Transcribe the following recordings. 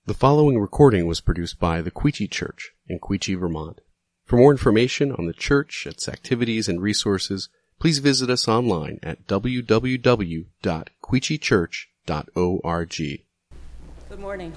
The following recording was produced by the Quechee Church in Quechee, Vermont. For more information on the church, its activities, and resources, please visit us online at www.quecheechurch.org. Good morning.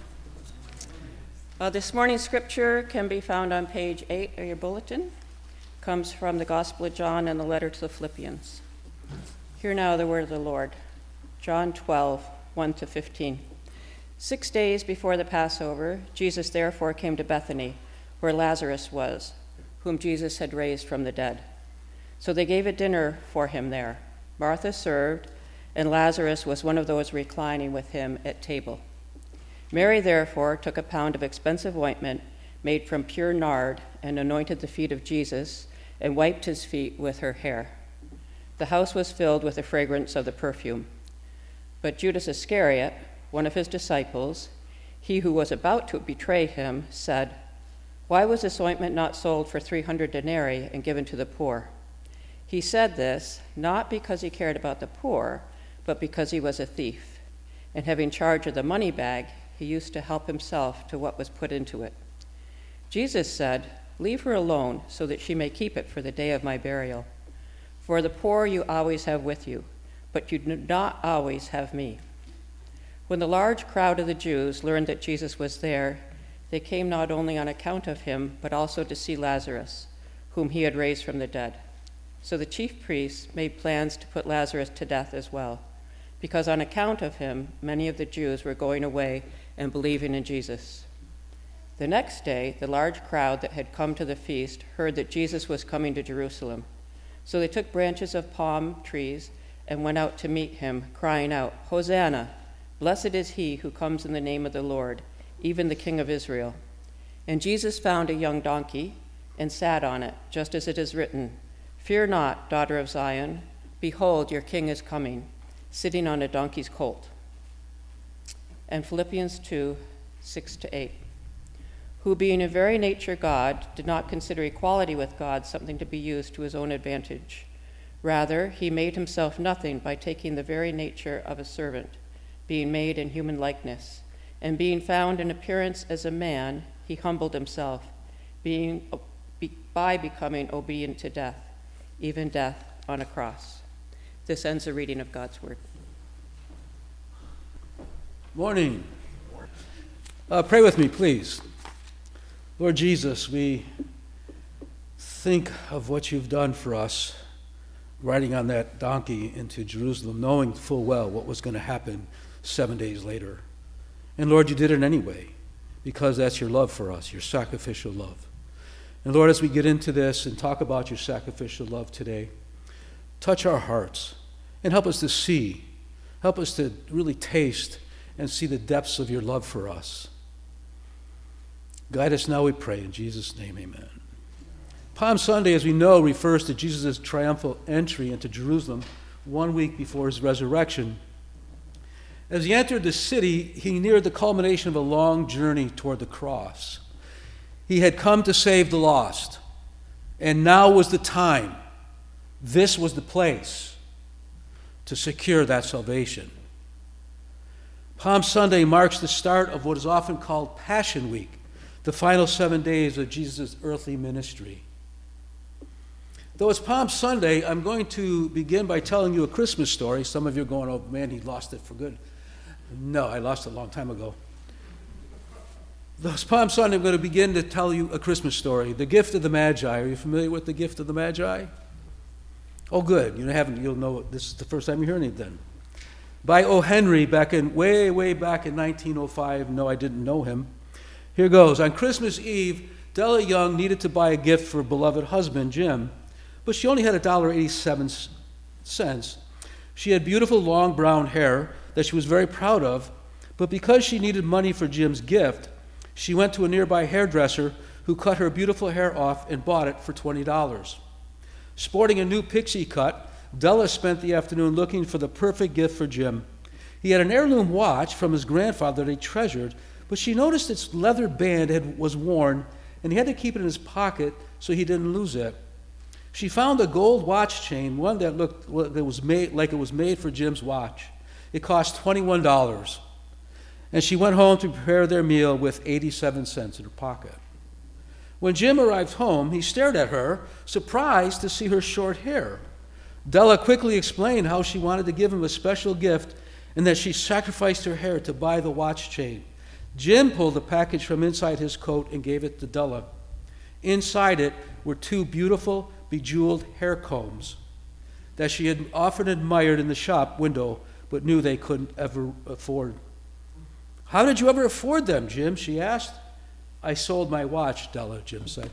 This morning's scripture can be found on page 8 of your bulletin. It comes from the Gospel of John and the letter to the Philippians. Hear now the word of the Lord. John 12, 1-15. 6 days before the Passover, Jesus therefore came to Bethany, where Lazarus was, whom Jesus had raised from the dead. So they gave a dinner for him there. Martha served, and Lazarus was one of those reclining with him at table. Mary therefore took a pound of expensive ointment made from pure nard and anointed the feet of Jesus and wiped his feet with her hair. The house was filled with the fragrance of the perfume. But Judas Iscariot, one of his disciples, he who was about to betray him, said, "Why was this ointment not sold for 300 denarii and given to the poor?" He said this not because he cared about the poor, but because he was a thief, and having charge of the money bag, he used to help himself to what was put into it. Jesus said, "Leave her alone, so that she may keep it for the day of my burial. For the poor you always have with you, but you do not always have me." When the large crowd of the Jews learned that Jesus was there, they came not only on account of him, but also to see Lazarus, whom he had raised from the dead. So the chief priests made plans to put Lazarus to death as well, because on account of him, many of the Jews were going away and believing in Jesus. The next day, the large crowd that had come to the feast heard that Jesus was coming to Jerusalem. So they took branches of palm trees and went out to meet him, crying out, "Hosanna! Blessed is he who comes in the name of the Lord, even the King of Israel." And Jesus found a young donkey and sat on it, just as it is written, "Fear not, daughter of Zion. Behold, your king is coming, sitting on a donkey's colt." And Philippians 2, 6-8. Who being in very nature God, did not consider equality with God something to be used to his own advantage. Rather, he made himself nothing by taking the very nature of a servant, being made in human likeness, and being found in appearance as a man, he humbled himself, by becoming obedient to death, even death on a cross. This ends the reading of God's word. Morning. Pray with me, please. Lord Jesus, we think of what you've done for us, riding on that donkey into Jerusalem, knowing full well what was going to happen 7 days later. And Lord, you did it anyway, because that's your love for us, your sacrificial love. And Lord, as we get into this and talk about your sacrificial love today, touch our hearts and help us to see, help us to really taste and see the depths of your love for us. Guide us now, we pray, in Jesus' name, amen. Palm Sunday, as we know, refers to Jesus' triumphal entry into Jerusalem 1 week before his resurrection. As he entered the city, he neared the culmination of a long journey toward the cross. He had come to save the lost, and now was the time. This was the place to secure that salvation. Palm Sunday marks the start of what is often called Passion Week, the final 7 days of Jesus' earthly ministry. Though it's Palm Sunday, I'm going to begin by telling you a Christmas story. Some of you are going, "Oh man, he lost it for good." No, I lost it a long time ago. Though it's Palm Sunday, I'm going to begin to tell you a Christmas story. The Gift of the Magi. Are you familiar with the Gift of the Magi? Oh, good. You'll know this is the first time you're hearing it then. By O. Henry, way back in 1905. No, I didn't know him. Here goes. On Christmas Eve, Della Young needed to buy a gift for her beloved husband, Jim, but she only had $1.87. She had beautiful long brown hair that she was very proud of, but because she needed money for Jim's gift, she went to a nearby hairdresser who cut her beautiful hair off and bought it for $20. Sporting a new pixie cut, Della spent the afternoon looking for the perfect gift for Jim. He had an heirloom watch from his grandfather that he treasured, but she noticed its leather band was worn, and he had to keep it in his pocket so he didn't lose it. She found a gold watch chain, one that looked like it was made for Jim's watch. It cost $21. and she went home to prepare their meal with 87 cents in her pocket. When Jim arrived home, he stared at her, surprised to see her short hair. Della quickly explained how she wanted to give him a special gift and that she sacrificed her hair to buy the watch chain. Jim pulled the package from inside his coat and gave it to Della. Inside it were 2 beautiful, bejeweled hair combs that she had often admired in the shop window but knew they couldn't ever afford. "How did you ever afford them, Jim?" she asked. "I sold my watch," Della, Jim said.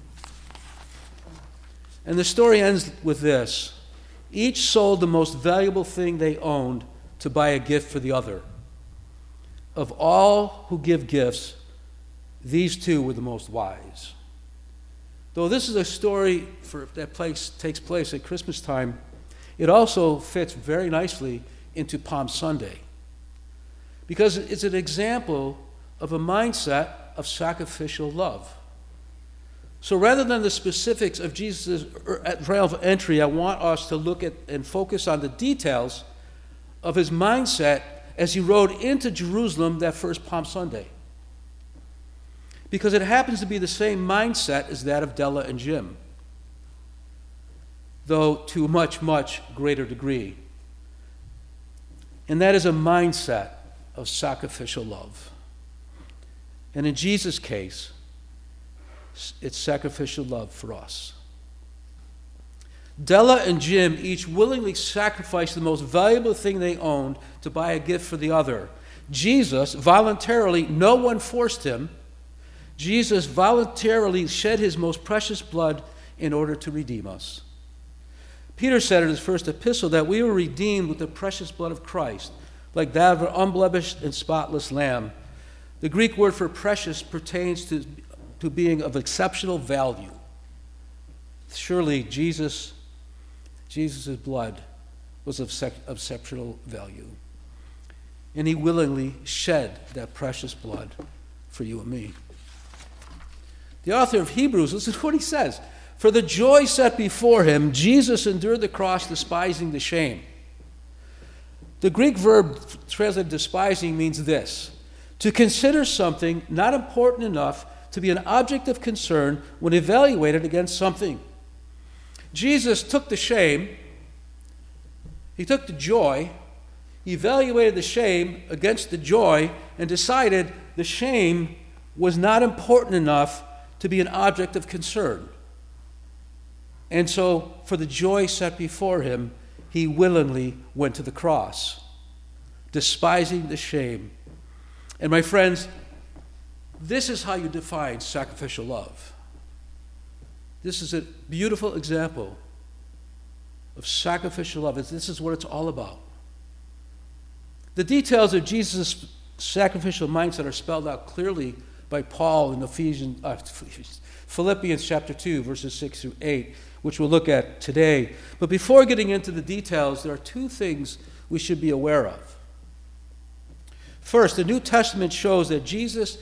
And the story ends with this. Each sold the most valuable thing they owned to buy a gift for the other. Of all who give gifts, these 2 were the most wise. Though this is a story that takes place at Christmas time, it also fits very nicely into Palm Sunday, because it's an example of a mindset of sacrificial love. So rather than the specifics of Jesus' triumphal entry, I want us to look at and focus on the details of his mindset as he rode into Jerusalem that first Palm Sunday, because it happens to be the same mindset as that of Della and Jim, though to a much, much greater degree. And that is a mindset of sacrificial love. And in Jesus' case, it's sacrificial love for us. Della and Jim each willingly sacrificed the most valuable thing they owned to buy a gift for the other. Jesus voluntarily, no one forced him, Jesus voluntarily shed his most precious blood in order to redeem us. Peter said in his first epistle that we were redeemed with the precious blood of Christ, like that of an unblemished and spotless lamb. The Greek word for precious pertains to being of exceptional value. Surely Jesus' blood was of exceptional value. And he willingly shed that precious blood for you and me. The author of Hebrews, listen to what he says. For the joy set before him, Jesus endured the cross, despising the shame. The Greek verb translated despising means this: to consider something not important enough to be an object of concern when evaluated against something. Jesus took the shame, he took the joy, he evaluated the shame against the joy, and decided the shame was not important enough to be an object of concern. And so, for the joy set before him, he willingly went to the cross, despising the shame. And my friends, this is how you define sacrificial love. This is a beautiful example of sacrificial love. This is what it's all about. The details of Jesus' sacrificial mindset are spelled out clearly by Paul in Philippians chapter 2, verses 6 through 8, which we'll look at today. But before getting into the details, there are 2 things we should be aware of. First, the New Testament shows that Jesus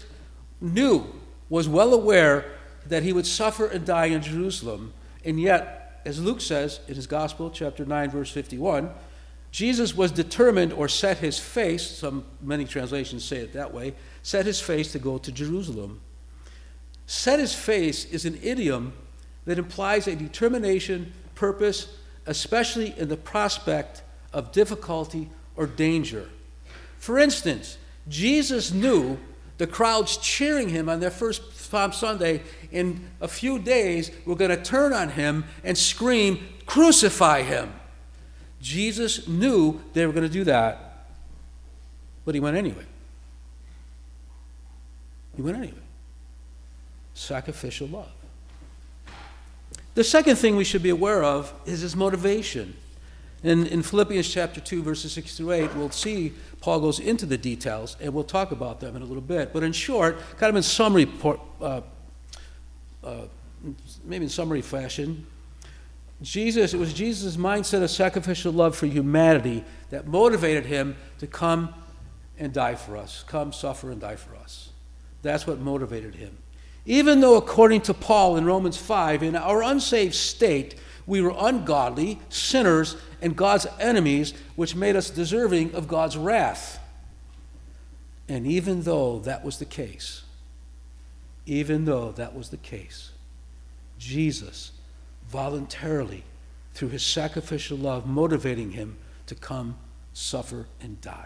was well aware that he would suffer and die in Jerusalem, and yet, as Luke says in his Gospel, chapter 9, verse 51, Jesus was determined, or set his face, many translations say it that way, set his face to go to Jerusalem. Set his face is an idiom that implies a determination, purpose, especially in the prospect of difficulty or danger. For instance, Jesus knew the crowds cheering him on their first Palm Sunday in a few days were going to turn on him and scream, "Crucify him." Jesus knew they were going to do that, but he went anyway. He went anyway. Sacrificial love. The second thing we should be aware of is his motivation. In Philippians chapter 2, verses 6 through 8, we'll see Paul goes into the details, and we'll talk about them in a little bit. But in short, kind of in summary, maybe in summary fashion, it was Jesus' mindset of sacrificial love for humanity that motivated him to come and die for us, come, suffer, and die for us. That's what motivated him. Even though, according to Paul in Romans 5, in our unsaved state, we were ungodly, sinners, and God's enemies, which made us deserving of God's wrath. And even though that was the case, Jesus voluntarily, through his sacrificial love, motivating him to come, suffer, and die.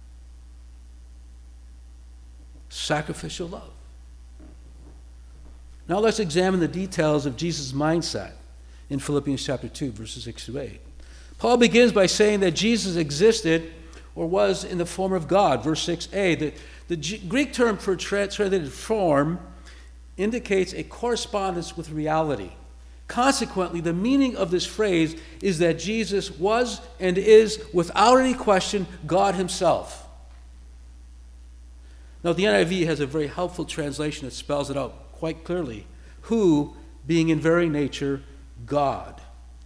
Sacrificial love. Now let's examine the details of Jesus' mindset in Philippians chapter 2, verses 6 to 8. Paul begins by saying that Jesus existed or was in the form of God. Verse 6a, the Greek term for translated form indicates a correspondence with reality. Consequently, the meaning of this phrase is that Jesus was and is, without any question, God himself. Now, the NIV has a very helpful translation that spells it out quite clearly. Who, being in very nature, God.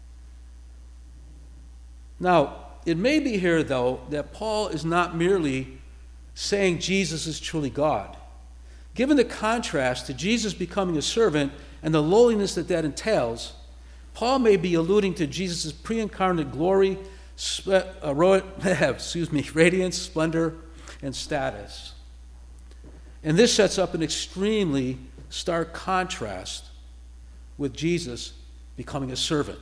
Now, it may be here, though, that Paul is not merely saying Jesus is truly God. Given the contrast to Jesus becoming a servant and the lowliness that entails, Paul may be alluding to Jesus' pre-incarnate glory, radiance, splendor, and status. And this sets up an extremely stark contrast with Jesus becoming a servant.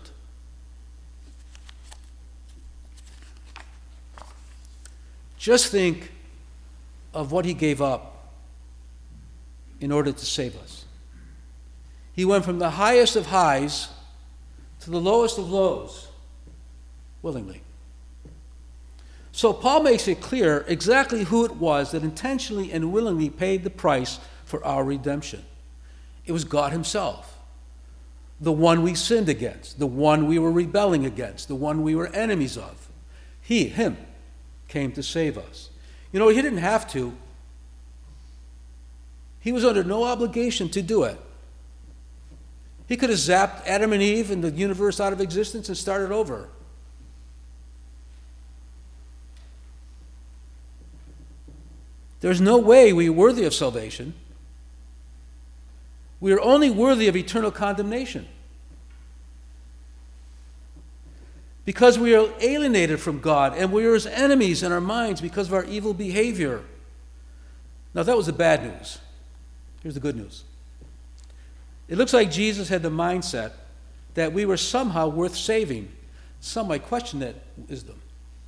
Just think of what he gave up in order to save us. He went from the highest of highs to the lowest of lows willingly. So Paul makes it clear exactly who it was that intentionally and willingly paid the price for our redemption. It was God himself, the one we sinned against, the one we were rebelling against, the one we were enemies of. Him, came to save us. You know, he didn't have to. He was under no obligation to do it. He could have zapped Adam and Eve and the universe out of existence and started over. There's no way we're worthy of salvation. We are only worthy of eternal condemnation. Because we are alienated from God and we are his enemies in our minds because of our evil behavior. Now that was the bad news. Here's the good news. It looks like Jesus had the mindset that we were somehow worth saving. Some might question that wisdom.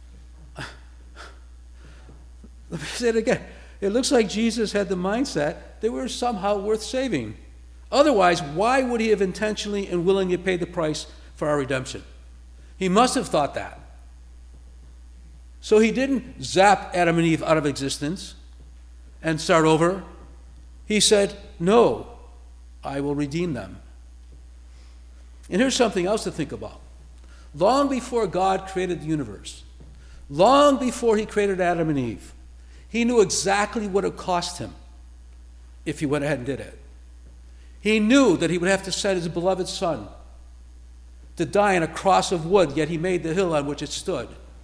Let me say it again. It looks like Jesus had the mindset that we were somehow worth saving. Otherwise, why would he have intentionally and willingly paid the price for our redemption? He must have thought that. So he didn't zap Adam and Eve out of existence and start over. He said, no, I will redeem them. And here's something else to think about. Long before God created the universe, long before he created Adam and Eve, he knew exactly what it cost him if he went ahead and did it. He knew that he would have to send his beloved son to die on a cross of wood, yet he made the hill on which it stood.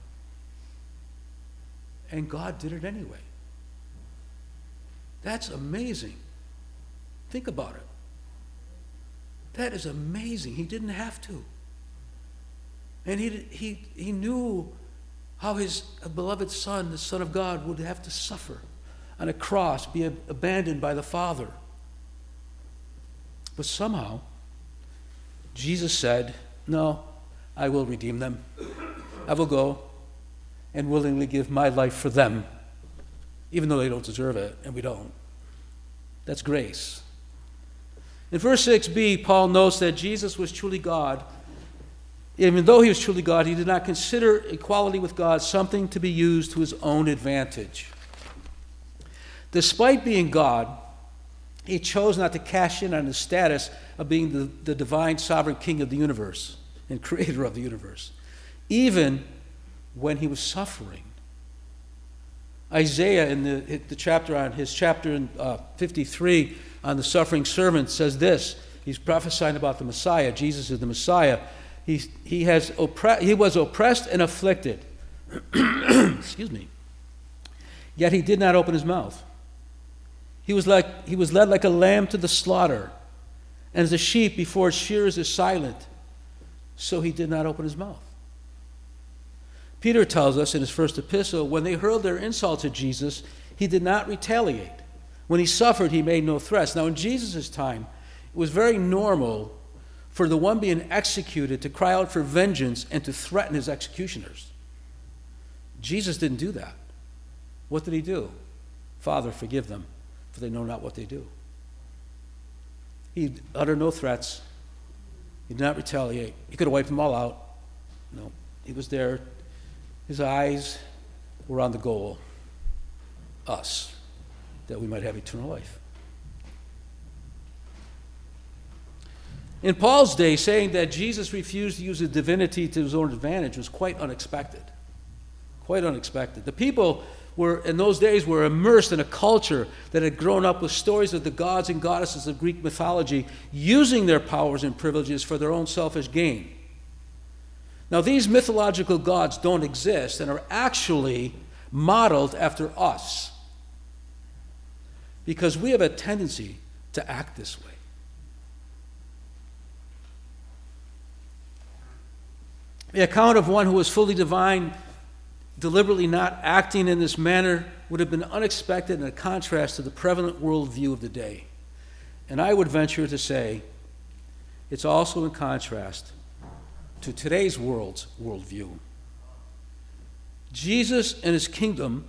And God did it anyway. That's amazing. Think about it. That is amazing. He didn't have to. And he knew how his beloved son, the Son of God, would have to suffer on a cross, be abandoned by the Father. But somehow, Jesus said, no, I will redeem them. I will go and willingly give my life for them, even though they don't deserve it, and we don't. That's grace. In verse 6b, Paul notes that Jesus was truly God. Even though he was truly God, he did not consider equality with God something to be used to his own advantage. Despite being God, he chose not to cash in on his status of being the divine sovereign king of the universe and creator of the universe, even when he was suffering. Isaiah, in the chapter on his chapter in 53 on the suffering servant, says this. He's prophesying about the Messiah. Jesus is the Messiah. He was oppressed and afflicted. Excuse me. Yet he did not open his mouth. He was led like a lamb to the slaughter, and as a sheep before its shearers is silent, so he did not open his mouth. Peter tells us in his first epistle, when they hurled their insults at Jesus, He did not retaliate. When he suffered, he made no threats. Now, in Jesus' time, it was very normal for the one being executed to cry out for vengeance and to threaten his executioners. Jesus didn't do that. What did he do? Father, forgive them, for they know not what they do. He uttered no threats. He did not retaliate. He could have wiped them all out. No, he was there. His eyes were on the goal, us, that we might have eternal life. In Paul's day, saying that Jesus refused to use his divinity to his own advantage was quite unexpected. Quite unexpected. The people in those days were immersed in a culture that had grown up with stories of the gods and goddesses of Greek mythology using their powers and privileges for their own selfish gain. Now, these mythological gods don't exist and are actually modeled after us because we have a tendency to act this way. The account of one who was fully divine deliberately not acting in this manner would have been unexpected and a contrast to the prevalent worldview of the day. And I would venture to say it's also in contrast to today's world's worldview. Jesus and his kingdom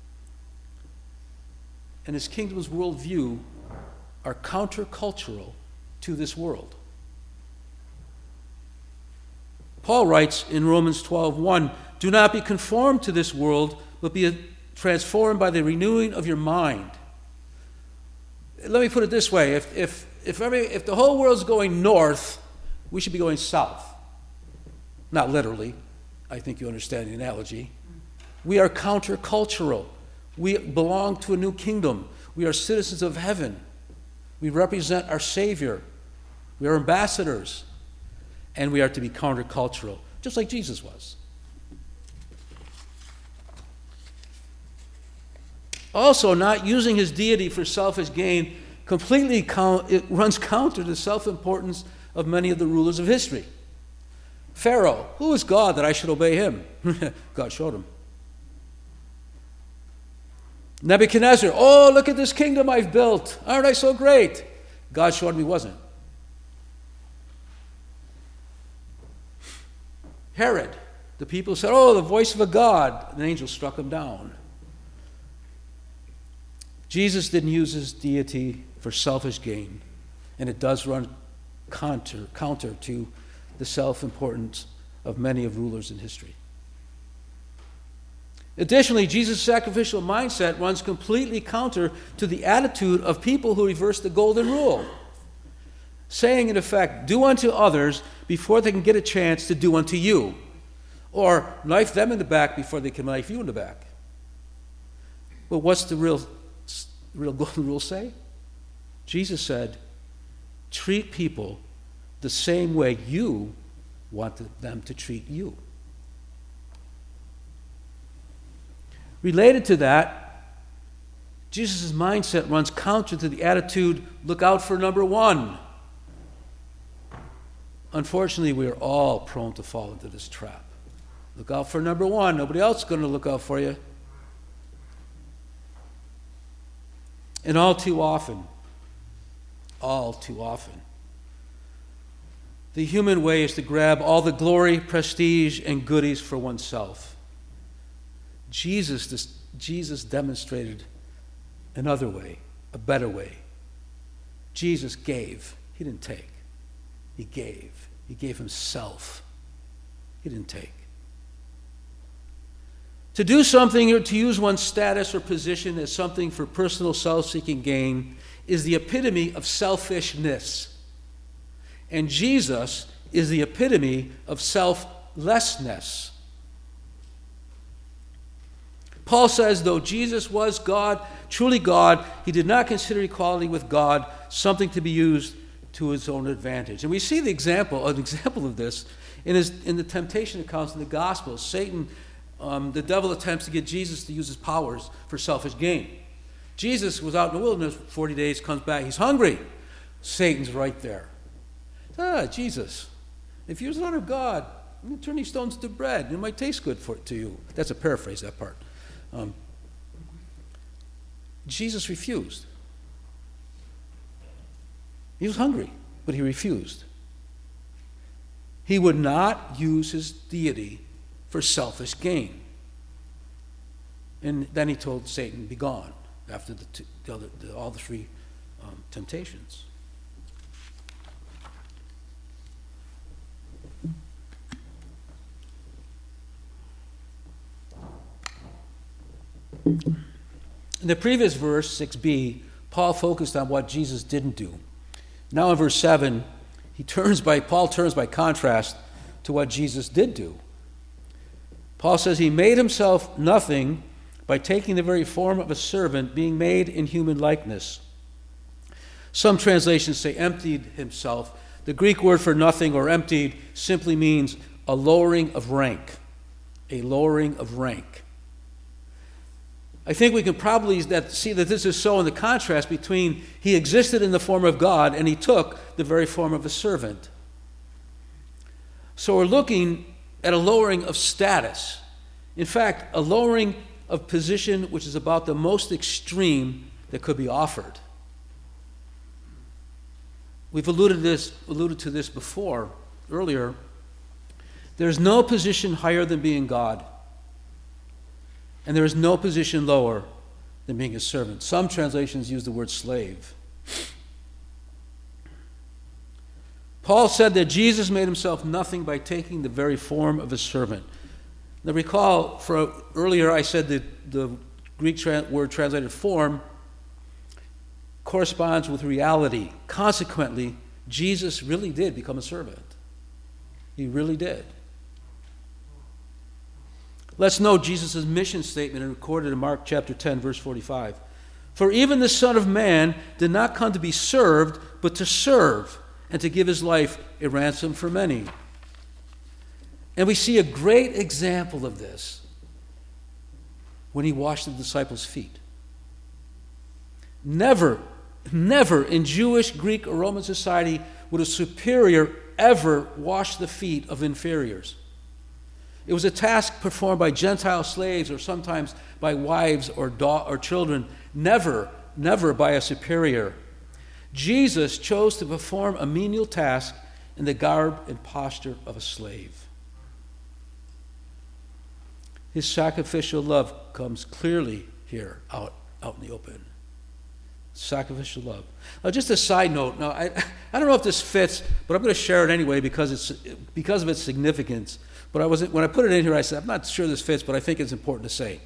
and his kingdom's worldview are countercultural to this world. Paul writes in Romans 12:1, "Do not be conformed to this world, but be transformed by the renewing of your mind." Let me put it this way. If the whole world's going north, we should be going south. Not literally. I think you understand the analogy. We are countercultural. We belong to a new kingdom. We are citizens of heaven. We represent our Savior. We are ambassadors. And we are to be countercultural, just like Jesus was. Also, not using his deity for selfish gain it runs counter to the self-importance of many of the rulers of history. Pharaoh, who is God that I should obey him? God showed him. Nebuchadnezzar, oh, look at this kingdom I've built. Aren't I so great? God showed him he wasn't. Herod, the people said, oh, the voice of a god. An angel struck him down. Jesus didn't use his deity for selfish gain, and it does run counter to the self-importance of many of rulers in history. Additionally, Jesus' sacrificial mindset runs completely counter to the attitude of people who reverse the golden rule, saying, in effect, do unto others before they can get a chance to do unto you, or knife them in the back before they can knife you in the back. But what's the real golden rule say? Jesus said, treat people the same way you want them to treat you. Related to that, Jesus' mindset runs counter to the attitude, look out for number one. Unfortunately, we are all prone to fall into this trap. Look out for number one. Nobody else is going to look out for you. And all too often, the human way is to grab all the glory, prestige, and goodies for oneself. Jesus demonstrated another way, a better way. Jesus gave. He didn't take. He gave. He gave himself. He didn't take. To do something or to use one's status or position as something for personal self-seeking gain is the epitome of selfishness. And Jesus is the epitome of selflessness. Paul says, though Jesus was God, truly God, he did not consider equality with God something to be used to his own advantage. And we see an example of this in the temptation accounts in the Gospels. Satan, the devil attempts to get Jesus to use his powers for selfish gain. Jesus was out in the wilderness for 40 days, comes back, he's hungry. Satan's right there. Jesus, if you're the Son of God, turn these stones to bread. It might taste good to you. That's a paraphrase, that part. Jesus refused. He was hungry, but he refused. He would not use his deity for selfish gain. And then he told Satan, "Be gone," after all the three temptations. In the previous verse, 6b, Paul focused on what Jesus didn't do. Now in verse 7, Paul turns by contrast to what Jesus did do. Paul says he made himself nothing by taking the very form of a servant, being made in human likeness. Some translations say emptied himself. The Greek word for nothing or emptied simply means a lowering of rank. A lowering of rank. I think we can probably see that this is so in the contrast between he existed in the form of God and he took the very form of a servant. So we're looking at a lowering of status. In fact, a lowering of position which is about the most extreme that could be offered. We've alluded to this before, earlier. There's no position higher than being God. And there is no position lower than being a servant. Some translations use the word slave. Paul said that Jesus made himself nothing by taking the very form of a servant. Now recall, earlier I said that the Greek word translated form corresponds with reality. Consequently, Jesus really did become a servant. He really did. Let's note Jesus' mission statement recorded in Mark chapter 10, verse 45. For even the Son of Man did not come to be served, but to serve, and to give his life a ransom for many. And we see a great example of this when he washed the disciples' feet. Never in Jewish, Greek, or Roman society would a superior ever wash the feet of inferiors. It was a task performed by Gentile slaves or sometimes by wives or children, never by a superior. Jesus chose to perform a menial task in the garb and posture of a slave. His sacrificial love comes clearly here out in the open. Sacrificial love. Now, just a side note. Now, I don't know if this fits, but I'm going to share it anyway because of its significance. But when I put it in here, I said, I'm not sure this fits, but I think it's important to say.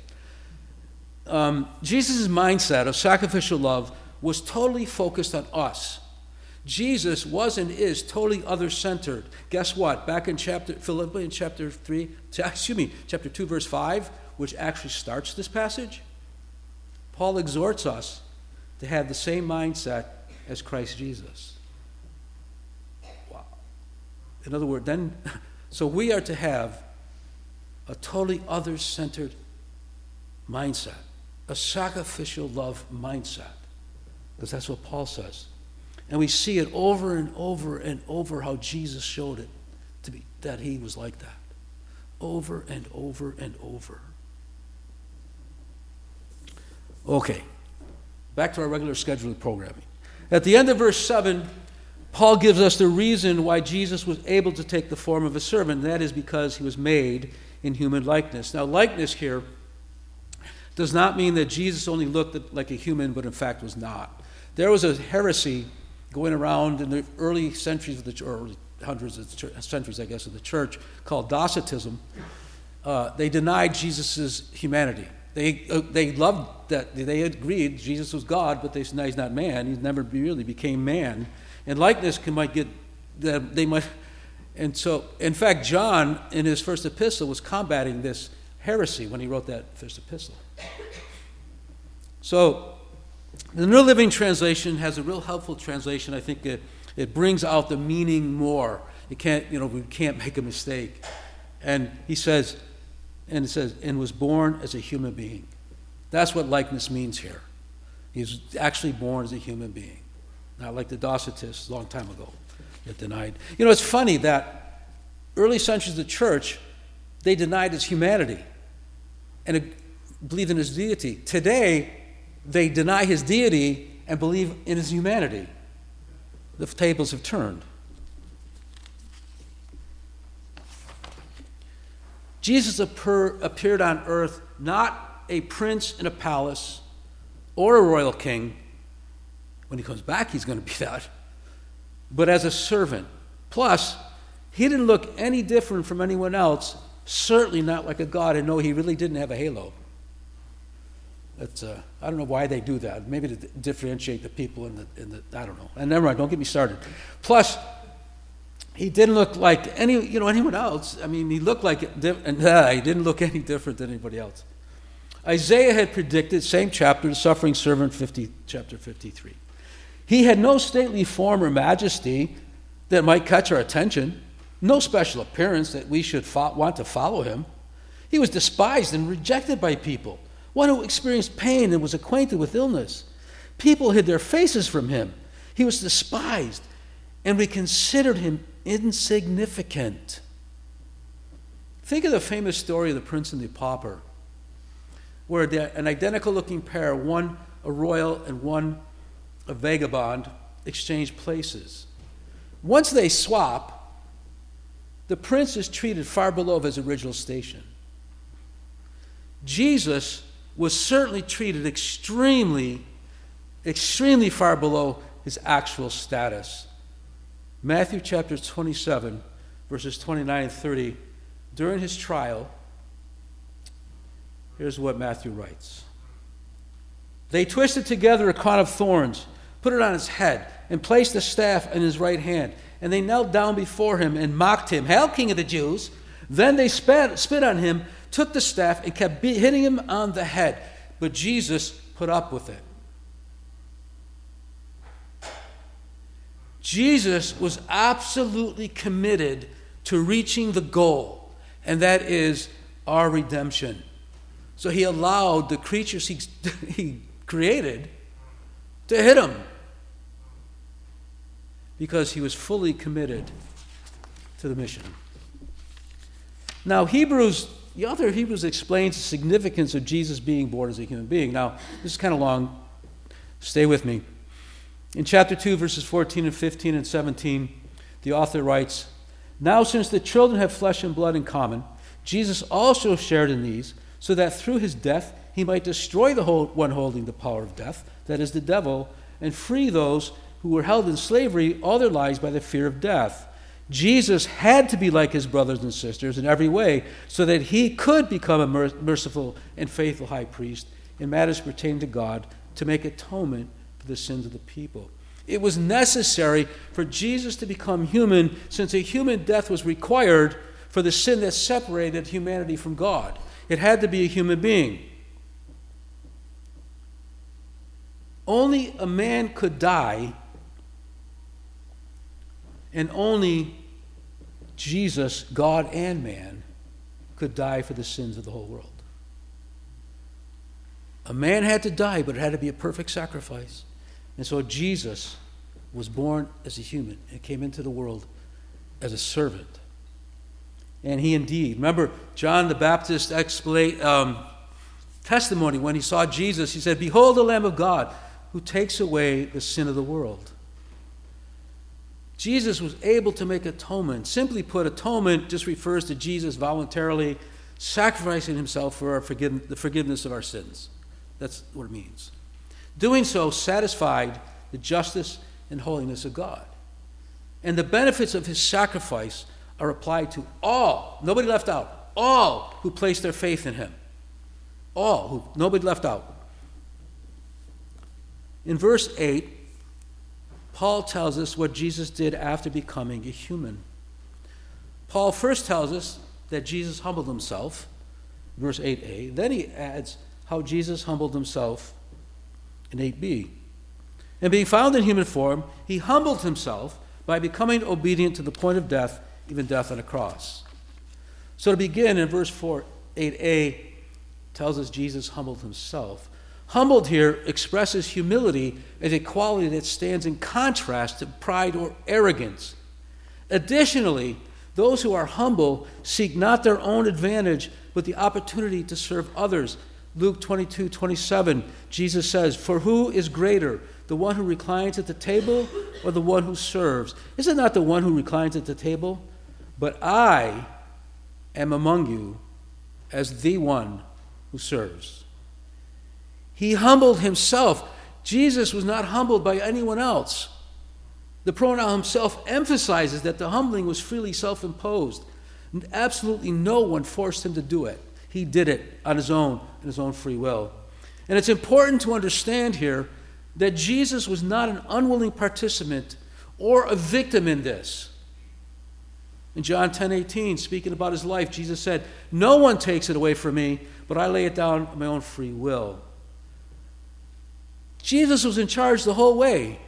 Jesus' mindset of sacrificial love was totally focused on us. Jesus was and is totally other-centered. Guess what? Back in Philippians chapter 2, verse 5, which actually starts this passage, Paul exhorts us to have the same mindset as Christ Jesus. Wow. In other words, so we are to have a totally other-centered mindset, a sacrificial love mindset, because that's what Paul says. And we see it over and over and over how Jesus showed it to be that he was like that. Over and over and over. Okay, back to our regular scheduled programming. At the end of verse 7, Paul gives us the reason why Jesus was able to take the form of a servant, and that is because he was made in human likeness. Now, likeness here does not mean that Jesus only looked like a human, but in fact was not. There was a heresy going around in the early centuries of the church, or hundreds of centuries, I guess, of the church, called Docetism. They denied Jesus' humanity. They loved that. They agreed Jesus was God, but they said, no, he's not man. He never really became man. And likeness and so, in fact, John, in his first epistle, was combating this heresy when he wrote that first epistle. So, the New Living Translation has a real helpful translation. I think it brings out the meaning more. We can't make a mistake. And it says, and was born as a human being. That's what likeness means here. He was actually born as a human being. Not like the Docetists a long time ago that denied. It's funny that early centuries of the church, they denied his humanity and believed in his deity. Today, they deny his deity and believe in his humanity. The tables have turned. Jesus appeared on earth not a prince in a palace or a royal king. When he comes back, he's going to be that. But as a servant. Plus, he didn't look any different from anyone else, certainly not like a god, and no, he really didn't have a halo. That's, I don't know why they do that. Maybe to differentiate the people in the I don't know. And never mind, don't get me started. Plus, he didn't look like anyone else. I mean, he looked like he didn't look any different than anybody else. Isaiah had predicted, same chapter, the suffering servant, chapter 53. He had no stately form or majesty that might catch our attention, no special appearance that we should want to follow him. He was despised and rejected by people, one who experienced pain and was acquainted with illness. People hid their faces from him. He was despised, and we considered him insignificant. Think of the famous story of the Prince and the Pauper, where an identical-looking pair, one a royal and one a vagabond, exchange places. Once they swap, the prince is treated far below his original station. Jesus was certainly treated extremely, extremely far below his actual status. Matthew chapter 27, verses 29 and 30, during his trial, here's what Matthew writes. They twisted together a crown of thorns, put it on his head, and placed the staff in his right hand. And they knelt down before him and mocked him, "Hail, King of the Jews!" Then they spit on him, took the staff, and kept hitting him on the head. But Jesus put up with it. Jesus was absolutely committed to reaching the goal, and that is our redemption. So he allowed the creatures he created to hit him because he was fully committed to the mission. Now, the author of Hebrews explains the significance of Jesus being born as a human being. Now, this is kind of long. Stay with me. In chapter 2, verses 14 and 15 and 17, the author writes, "Now since the children have flesh and blood in common, Jesus also shared in these, so that through his death he might destroy the one holding the power of death, that is the devil, and free those who were held in slavery all their lives by the fear of death. Jesus had to be like his brothers and sisters in every way, so that he could become a merciful and faithful high priest in matters pertaining to God to make atonement for the sins of the people. It was necessary for Jesus to become human, since a human death was required for the sin that separated humanity from God. It had to be a human being. Only a man could die, and only Jesus, God and man, could die for the sins of the whole world. A man had to die, but it had to be a perfect sacrifice. And so Jesus was born as a human and came into the world as a servant. And he indeed, remember John the Baptist's testimony when he saw Jesus, he said, "Behold the Lamb of God who takes away the sin of the world." Jesus was able to make atonement. Simply put, atonement just refers to Jesus voluntarily sacrificing himself for the forgiveness of our sins. That's what it means. Doing so satisfied the justice and holiness of God. And the benefits of his sacrifice are applied to all, nobody left out, all who place their faith in him. All, nobody left out. In verse 8, Paul tells us what Jesus did after becoming a human. Paul first tells us that Jesus humbled himself, verse 8a. Then he adds how Jesus humbled himself in 8b. And being found in human form, he humbled himself by becoming obedient to the point of death, even death on a cross. So to begin, in verse 8a tells us Jesus humbled himself. Humbled here expresses humility as a quality that stands in contrast to pride or arrogance. Additionally, those who are humble seek not their own advantage, but the opportunity to serve others. Luke 22:27, Jesus says, "For who is greater, the one who reclines at the table or the one who serves? Is it not the one who reclines at the table? But I am among you as the one who serves." He humbled himself. Jesus was not humbled by anyone else. The pronoun himself emphasizes that the humbling was freely self-imposed. And absolutely no one forced him to do it. He did it on his own free will. And it's important to understand here that Jesus was not an unwilling participant or a victim in this. In John 10:18, speaking about his life, Jesus said, "No one takes it away from me, but I lay it down on my own free will." Jesus was in charge the whole way.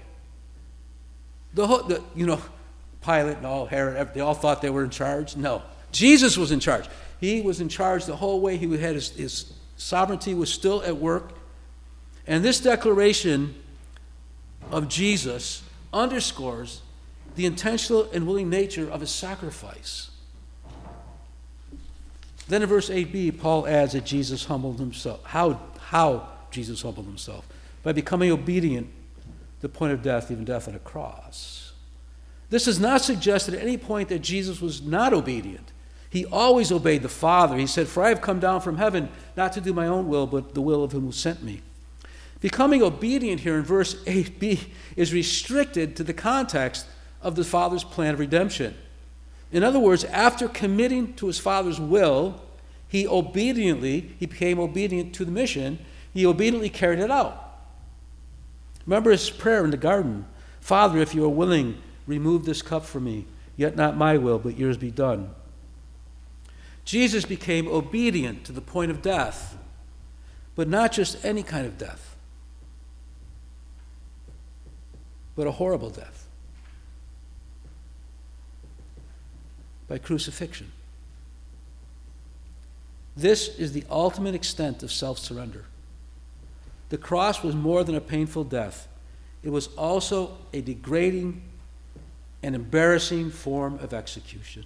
Pilate and all, Herod, they all thought they were in charge. No, Jesus was in charge. He was in charge the whole way. He had his sovereignty was still at work. And this declaration of Jesus underscores the intentional and willing nature of his sacrifice. Then in verse 8b, Paul adds that Jesus humbled himself. How Jesus humbled himself? By becoming obedient to the point of death, even death on a cross. This does not suggest at any point that Jesus was not obedient. He always obeyed the Father. He said, "For I have come down from heaven not to do my own will, but the will of him who sent me." Becoming obedient here in verse 8b is restricted to the context of the Father's plan of redemption. In other words, after committing to his Father's will, he became obedient to the mission. He obediently carried it out. Remember his prayer in the garden, "Father, if you are willing, remove this cup from me, yet not my will, but yours be done." Jesus became obedient to the point of death, but not just any kind of death, but a horrible death by crucifixion. This is the ultimate extent of self-surrender. The cross was more than a painful death. It was also a degrading and embarrassing form of execution.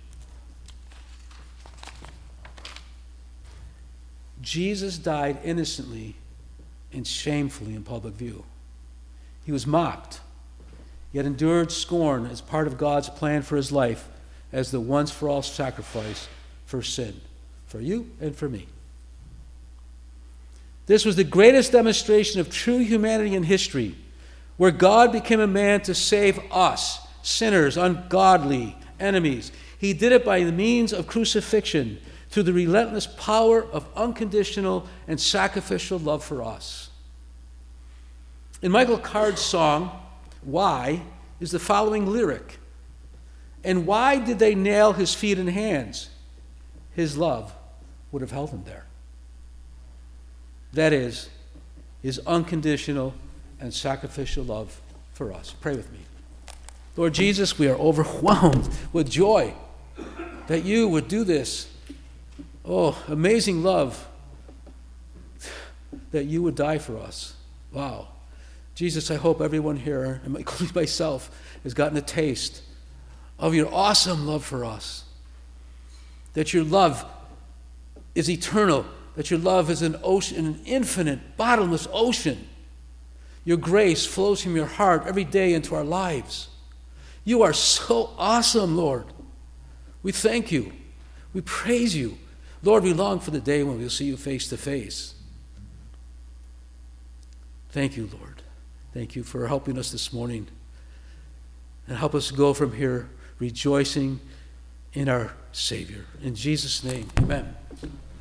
Jesus died innocently and shamefully in public view. He was mocked, yet endured scorn as part of God's plan for his life as the once-for-all sacrifice for sin, for you and for me. This was the greatest demonstration of true humanity in history, where God became a man to save us, sinners, ungodly, enemies. He did it by the means of crucifixion, through the relentless power of unconditional and sacrificial love for us. In Michael Card's song, "Why?" is the following lyric: "And why did they nail his feet and hands? His love would have held him there." That is, his unconditional and sacrificial love for us. Pray with me. Lord Jesus, we are overwhelmed with joy that you would do this. Oh, amazing love that you would die for us. Wow. Jesus, I hope everyone here, including myself, has gotten a taste of your awesome love for us. That your love is eternal. That your love is an ocean, an infinite, bottomless ocean. Your grace flows from your heart every day into our lives. You are so awesome, Lord. We thank you. We praise you. Lord, we long for the day when we'll see you face to face. Thank you, Lord. Thank you for helping us this morning. And help us go from here rejoicing in our Savior. In Jesus' name, amen.